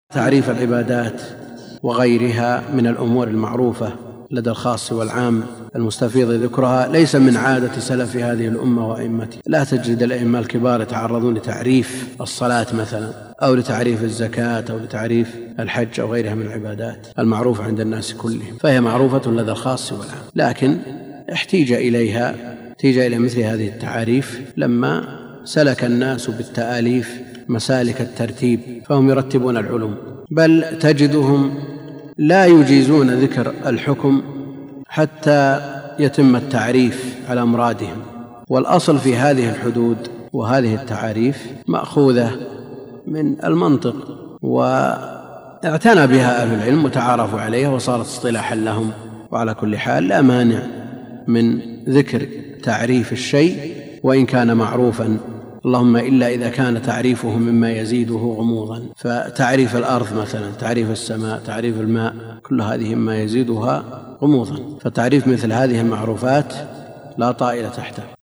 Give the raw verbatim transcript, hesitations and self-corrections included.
تعريف العبادات وغيرها من الأمور المعروفة لدى الخاص والعام المستفيض ذكرها ليس من عادة سلف هذه الأمة وأئمتها. لا تجد الأئمة الكبار يتعرضون لتعريف الصلاة مثلا أو لتعريف الزكاة أو لتعريف الحج أو غيرها من العبادات المعروفة عند الناس كلهم، فهي معروفة لدى الخاص والعام، لكن احتيج إليها احتيج إلى مثل هذه التعاريف لما سلك الناس بالتآليف مسالك الترتيب، فهم يرتبون العلوم، بل تجدهم لا يجيزون ذكر الحكم حتى يتم التعريف على مرادهم. والأصل في هذه الحدود وهذه التعاريف مأخوذة من المنطق، واعتنى بها أهل العلم وتعارفوا عليها وصارت اصطلاحا لهم. وعلى كل حال لا مانع من ذكر تعريف الشيء وإن كان معروفا، اللهم إلا إذا كان تعريفه مما يزيده غموضا، فتعريف الأرض مثلا، تعريف السماء، تعريف الماء، كل هذه مما يزيدها غموضا، فتعريف مثل هذه المعروفات لا طائل تحته.